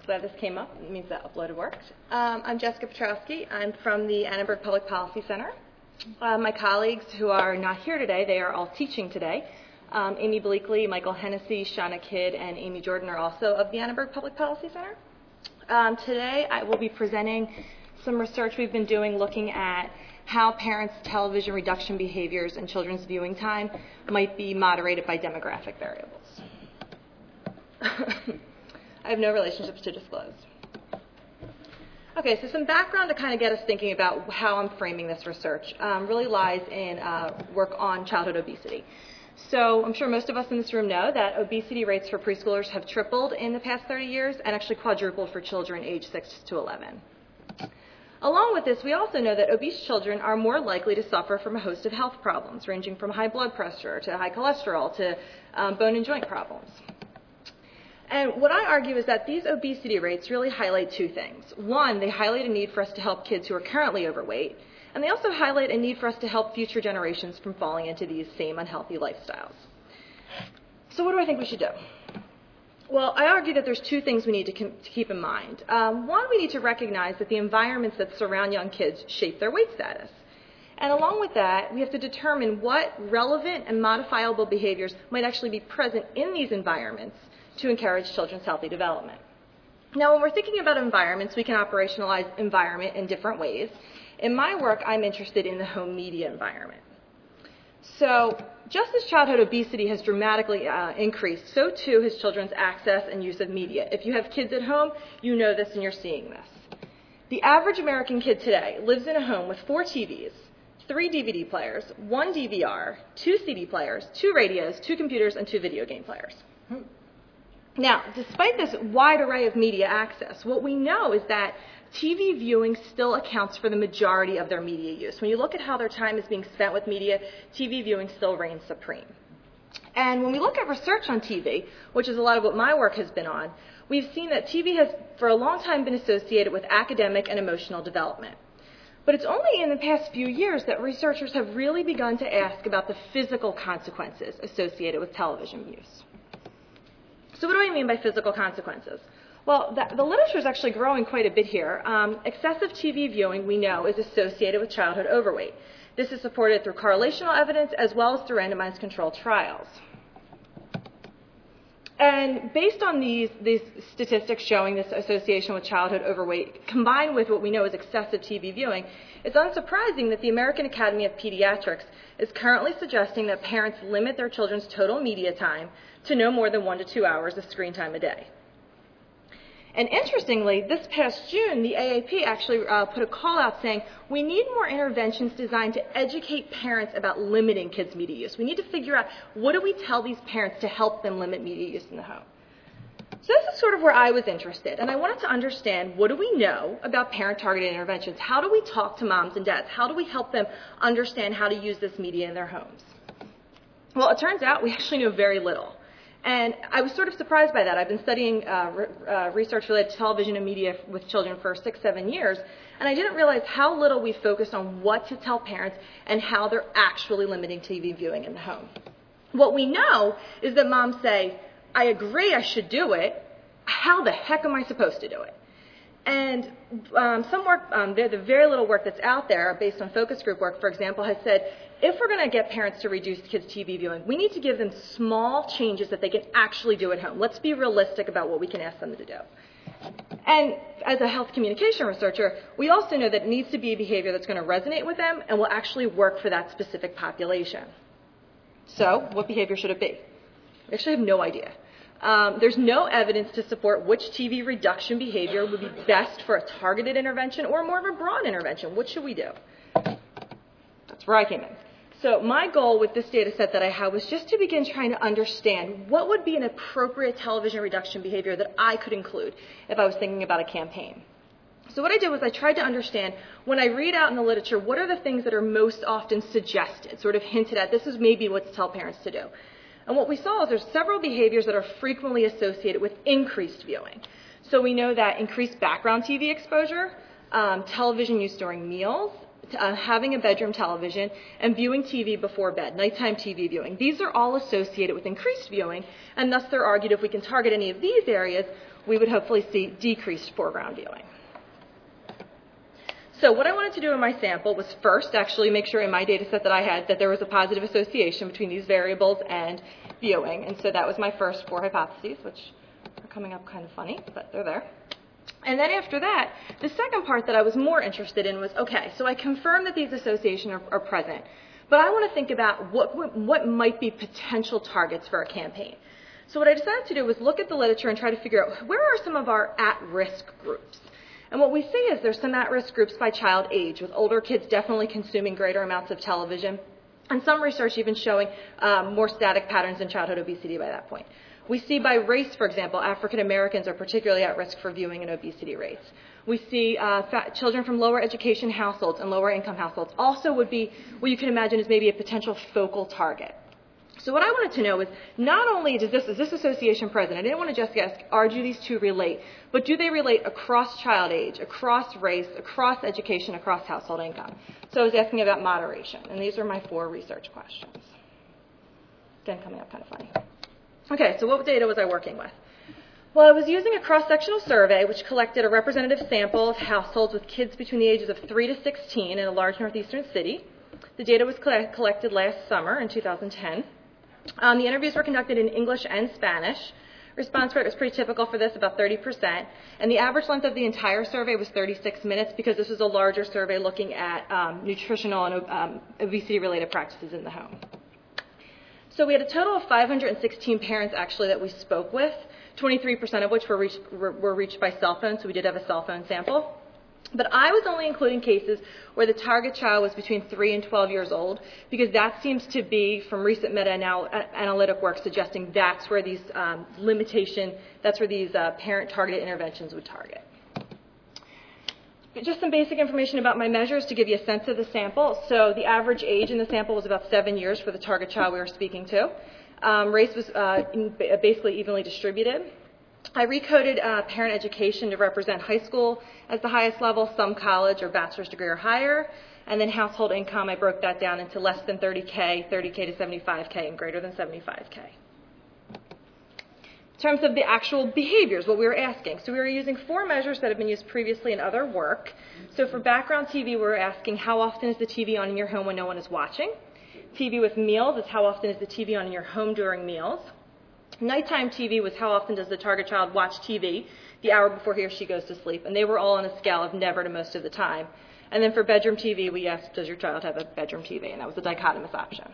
Glad this came up. It means that upload worked. I'm Jessica Petrowski. I'm from the Annenberg Public Policy Center. My colleagues who are not here today, they are all teaching today. Amy Bleakley, Michael Hennessy, Shauna Kidd, and Amy Jordan are also of the Annenberg Public Policy Center. Today I will be presenting some research we've been doing looking at how parents' television reduction behaviors and children's viewing time might be moderated by demographic variables. I have no relationships to disclose. Okay, so some background to kind of get us thinking about how I'm framing this research really lies in work on childhood obesity. So I'm sure most of us in this room know that obesity rates for preschoolers have tripled in the past 30 years and actually quadrupled for children aged 6 to 11. Along with this, we also know that obese children are more likely to suffer from a host of health problems, ranging from high blood pressure to high cholesterol to bone and joint problems. And what I argue is that these obesity rates really highlight two things. One, they highlight a need for us to help kids who are currently overweight, and they also highlight a need for us to help future generations from falling into these same unhealthy lifestyles. So what do I think we should do? Well, I argue that there's two things we need to keep in mind. One, we need to recognize that the environments that surround young kids shape their weight status. And along with that, we have to determine what relevant and modifiable behaviors might actually be present in these environments to encourage children's healthy development. Now, when we're thinking about environments, we can operationalize environment in different ways. In my work, I'm interested in the home media environment. So just as childhood obesity has dramatically increased, so too has children's access and use of media. If you have kids at home, you know this and you're seeing this. The average American kid today lives in a home with 4 TVs, 3 DVD players, 1 DVR, 2 CD players, 2 radios, 2 computers, and 2 video game players. Now, despite this wide array of media access, what we know is that TV viewing still accounts for the majority of their media use. When you look at how their time is being spent with media, TV viewing still reigns supreme. And when we look at research on TV, which is a lot of what my work has been on, we've seen that TV has for a long time been associated with academic and emotional development. But it's only in the past few years that researchers have really begun to ask about the physical consequences associated with television use. So what do I mean by physical consequences? Well, the literature is actually growing quite a bit here. Excessive TV viewing, we know, is associated with childhood overweight. This is supported through correlational evidence as well as through randomized controlled trials. And based on these statistics showing this association with childhood overweight, combined with what we know is excessive TV viewing, it's unsurprising that the American Academy of Pediatrics is currently suggesting that parents limit their children's total media time to no more than 1 to 2 hours of screen time a day. And interestingly, this past June, the AAP actually put a call out saying we need more interventions designed to educate parents about limiting kids' media use. We need to figure out what do we tell these parents to help them limit media use in the home. So this is sort of where I was interested, and I wanted to understand what do we know about parent-targeted interventions? How do we talk to moms and dads? How do we help them understand how to use this media in their homes? Well, it turns out we actually know very little. And I was sort of surprised by that. I've been studying research related to television and media with children for 6-7 years, and I didn't realize how little we focused on what to tell parents and how they're actually limiting TV viewing in the home. What we know is that moms say, I agree I should do it. How the heck am I supposed to do it? And some work, the very little work that's out there based on focus group work, for example, has said if we're going to get parents to reduce kids' TV viewing, we need to give them small changes that they can actually do at home. Let's be realistic about what we can ask them to do. And as a health communication researcher, we also know that it needs to be a behavior that's going to resonate with them and will actually work for that specific population. So what behavior should it be? We actually have no idea. There's no evidence to support which TV reduction behavior would be best for a targeted intervention or more of a broad intervention. What should we do? That's where I came in. So my goal with this data set that I had was just to begin trying to understand what would be an appropriate television reduction behavior that I could include if I was thinking about a campaign. So what I did was I tried to understand, when I read out in the literature, what are the things that are most often suggested, sort of hinted at, this is maybe what to tell parents to do. And what we saw is there's several behaviors that are frequently associated with increased viewing. So we know that increased background TV exposure, television use during meals, having a bedroom television, and viewing TV before bed, nighttime TV viewing. These are all associated with increased viewing, and thus they're argued if we can target any of these areas, we would hopefully see decreased foreground viewing. So what I wanted to do in my sample was first actually make sure in my data set that I had that there was a positive association between these variables and viewing. And so that was my first 4 hypotheses, which are coming up kind of funny, but they're there. And then after that, the second part that I was more interested in was, okay, so I confirmed that these associations are present, but I want to think about what might be potential targets for a campaign. So what I decided to do was look at the literature and try to figure out where are some of our at-risk groups. And what we see is there's some at-risk groups by child age, with older kids definitely consuming greater amounts of television, and some research even showing more static patterns in childhood obesity by that point. We see by race, for example, African Americans are particularly at risk for viewing and obesity rates. We see children from lower education households and lower income households also would be what you can imagine as maybe a potential focal target. So what I wanted to know is not only is this association present, I didn't want to just ask, do these two relate, but do they relate across child age, across race, across education, across household income? So I was asking about moderation, and these are my 4 research questions. Again, coming up kind of funny. Okay, so what data was I working with? Well, I was using a cross-sectional survey which collected a representative sample of households with kids between the ages of 3 to 16 in a large northeastern city. The data was collected last summer in 2010. The interviews were conducted in English and Spanish. Response rate was pretty typical for this, about 30%. And the average length of the entire survey was 36 minutes because this was a larger survey looking at nutritional and obesity-related practices in the home. So we had a total of 516 parents actually that we spoke with, 23% of which were reached by cell phone, so we did have a cell phone sample. But I was only including cases where the target child was between 3 and 12 years old, because that seems to be, from recent meta-analytic work, suggesting that's where these parent-targeted interventions would target. Just some basic information about my measures to give you a sense of the sample. So the average age in the sample was about 7 years for the target child we were speaking to. Race was basically evenly distributed. I recoded parent education to represent high school as the highest level, some college or bachelor's degree or higher, and then household income, I broke that down into less than 30K, 30K to 75K, and greater than 75K. In terms of the actual behaviors, what we were asking. So we were using 4 measures that have been used previously in other work. So for background TV, we were asking how often is the TV on in your home when no one is watching. TV with meals is how often is the TV on in your home during meals. Nighttime TV was how often does the target child watch TV the hour before he or she goes to sleep. And they were all on a scale of never to most of the time. And then for bedroom TV, we asked, does your child have a bedroom TV? And that was the dichotomous option.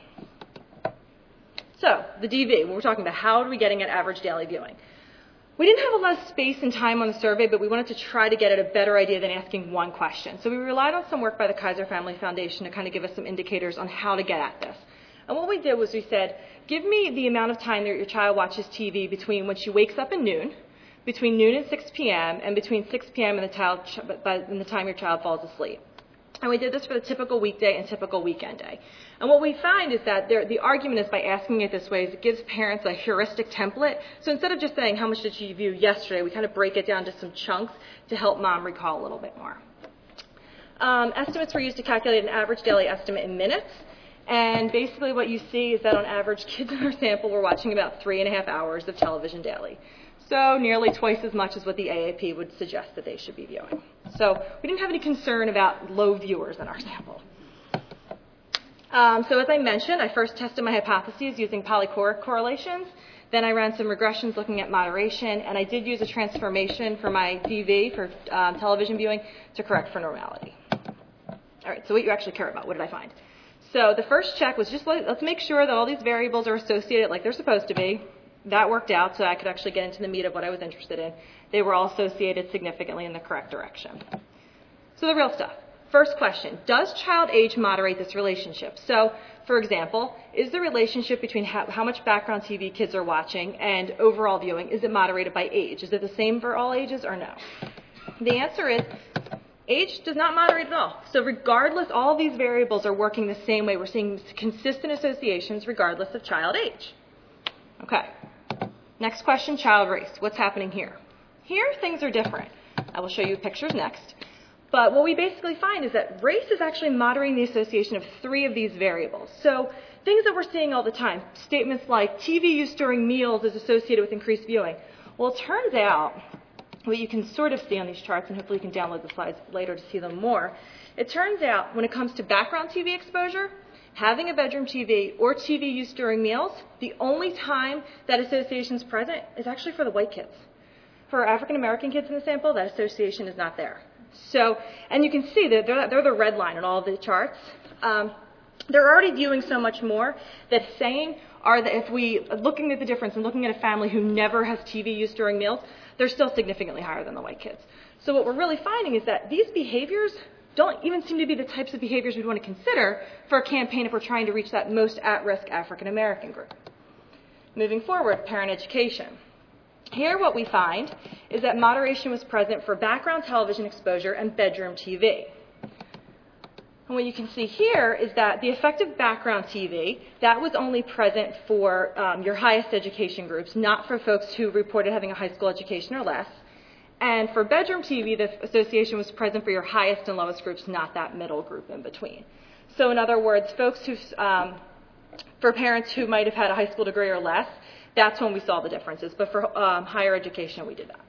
So the DV, when we're talking about how are we getting at average daily viewing? We didn't have a lot of space and time on the survey, but we wanted to try to get at a better idea than asking one question. So we relied on some work by the Kaiser Family Foundation to kind of give us some indicators on how to get at this. And what we did was we said, give me the amount of time that your child watches TV between when she wakes up and noon, between noon and 6 p.m., and between 6 p.m. and the time your child falls asleep. And we did this for the typical weekday and typical weekend day. And what we find is that the argument is by asking it this way is it gives parents a heuristic template. So instead of just saying how much did she view yesterday, we kind of break it down to some chunks to help mom recall a little bit more. Estimates were used to calculate an average daily estimate in minutes. And basically what you see is that on average, kids in our sample were watching about 3.5 hours of television daily. So nearly twice as much as what the AAP would suggest that they should be viewing. So we didn't have any concern about low viewers in our sample. So as I mentioned, I first tested my hypotheses using polychoric correlations. Then I ran some regressions looking at moderation, and I did use a transformation for my DV for television viewing to correct for normality. All right, so what you actually care about, what did I find? So the first check was just let's make sure that all these variables are associated like they're supposed to be. That worked out, so I could actually get into the meat of what I was interested in. They were all associated significantly in the correct direction. So the real stuff. First question, does child age moderate this relationship? So, for example, is the relationship between how much background TV kids are watching and overall viewing, is it moderated by age? Is it the same for all ages or no? The answer is age does not moderate at all. So regardless, all these variables are working the same way. We're seeing consistent associations regardless of child age. Okay. Next question, child race. What's happening here? Here, things are different. I will show you pictures next. But what we basically find is that race is actually moderating the association of 3 of these variables. So things that we're seeing all the time, statements like TV use during meals is associated with increased viewing. Well, it turns out, what you can sort of see on these charts, and hopefully you can download the slides later to see them more, it turns out when it comes to background TV exposure, having a bedroom TV or TV use during meals, the only time that association is present is actually for the white kids. For African American kids in the sample, that association is not there. So, and you can see that they're the red line on all of the charts. They're already viewing so much more that saying are that if we, looking at the difference and looking at a family who never has TV use during meals, they're still significantly higher than the white kids. So what we're really finding is that these behaviors don't even seem to be the types of behaviors we'd want to consider for a campaign if we're trying to reach that most at-risk African American group. Moving forward, parent education. Here what we find is that moderation was present for background television exposure and bedroom TV. And what you can see here is that the effective background TV, that was only present for your highest education groups, not for folks who reported having a high school education or less. And for bedroom TV, the association was present for your highest and lowest groups, not that middle group in between. So in other words, folks who, for parents who might have had a high school degree or less, that's when we saw the differences. But for higher education, we did not.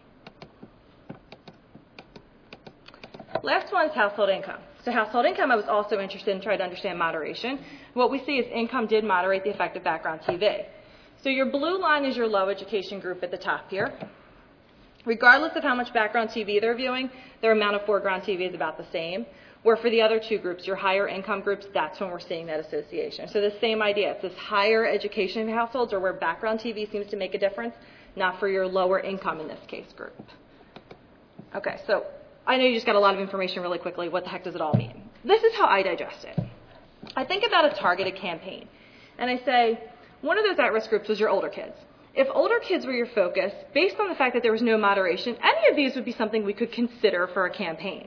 Last one is household income. So household income, I was also interested in trying to understand moderation. What we see is income did moderate the effect of background TV. So your blue line is your low education group at the top here. Regardless of how much background TV they're viewing, their amount of foreground TV is about the same. Where for the other 2 groups, your higher income groups, that's when we're seeing that association. So the same idea. It's this higher education households or where background TV seems to make a difference, not for your lower income, in this case, group. Okay, so I know you just got a lot of information really quickly. What the heck does it all mean? This is how I digest it. I think about a targeted campaign, and I say, one of those at-risk groups was your older kids. If older kids were your focus, based on the fact that there was no moderation, any of these would be something we could consider for a campaign.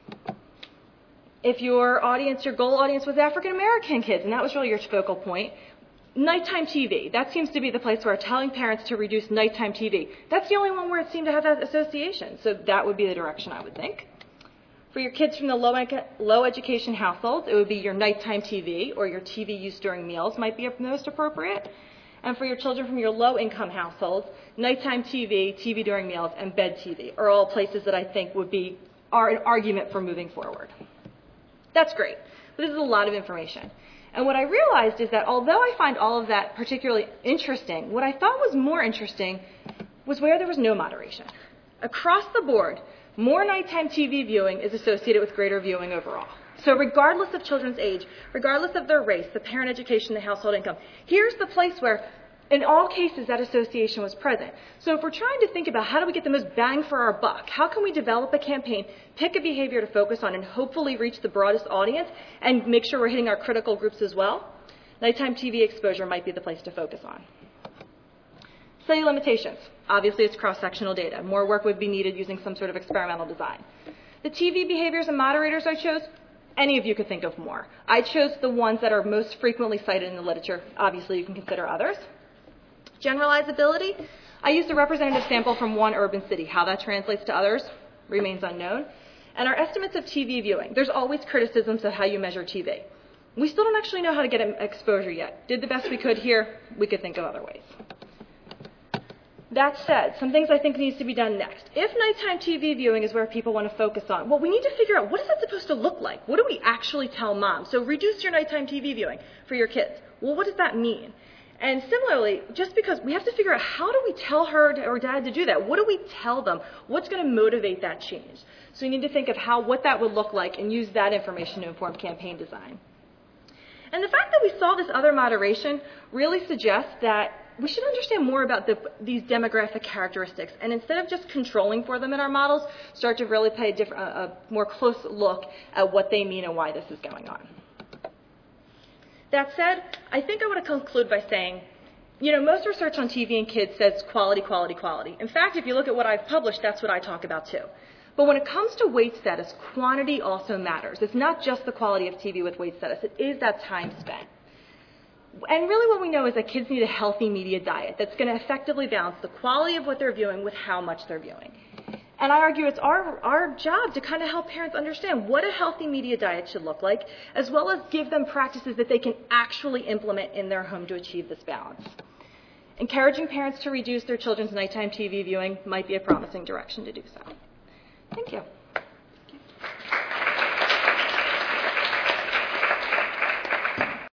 If your audience, your goal audience was African American kids, and that was really your focal point, nighttime TV, that seems to be the place where telling parents to reduce nighttime TV, that's the only one where it seemed to have that association, so that would be the direction I would think. For your kids from the low education households, it would be your nighttime TV or your TV use during meals might be most appropriate. And for your children from your low-income households, nighttime TV, TV during meals, and bed TV are all places that I think would be an argument for moving forward. That's great, but this is a lot of information. And what I realized is that although I find all of that particularly interesting, what I thought was more interesting was where there was no moderation. Across the board, more nighttime TV viewing is associated with greater viewing overall. So regardless of children's age, regardless of their race, the parent education, the household income, here's the place where, in all cases, that association was present. So if we're trying to think about how do we get the most bang for our buck, how can we develop a campaign, pick a behavior to focus on, and hopefully reach the broadest audience and make sure we're hitting our critical groups as well, nighttime TV exposure might be the place to focus on. Study limitations. Obviously, it's cross-sectional data. More work would be needed using some sort of experimental design. The TV behaviors and moderators I chose, any of you could think of more. I chose the ones that are most frequently cited in the literature. Obviously, you can consider others. Generalizability, I used a representative sample from one urban city. How that translates to others remains unknown. And our estimates of TV viewing, there's always criticisms of how you measure TV. We still don't actually know how to get exposure yet. Did the best we could here, we could think of other ways. That said, some things I think needs to be done next. If nighttime TV viewing is where people want to focus on, well, we need to figure out what is that supposed to look like? What do we actually tell moms? So reduce your nighttime TV viewing for your kids. Well, what does that mean? And similarly, just because we have to figure out how do we tell her or dad to do that? What do we tell them? What's going to motivate that change? So we need to think of what that would look like and use that information to inform campaign design. And the fact that we saw this other moderation really suggests that we should understand more about these demographic characteristics, and instead of just controlling for them in our models, start to really pay a more close look at what they mean and why this is going on. That said, I think I want to conclude by saying, most research on TV and kids says quality, quality, quality. In fact, if you look at what I've published, that's what I talk about too. But when it comes to weight status, quantity also matters. It's not just the quality of TV with weight status. It is that time spent. And really what we know is that kids need a healthy media diet that's going to effectively balance the quality of what they're viewing with how much they're viewing. And I argue it's our job to kind of help parents understand what a healthy media diet should look like, as well as give them practices that they can actually implement in their home to achieve this balance. Encouraging parents to reduce their children's nighttime TV viewing might be a promising direction to do so. Thank you.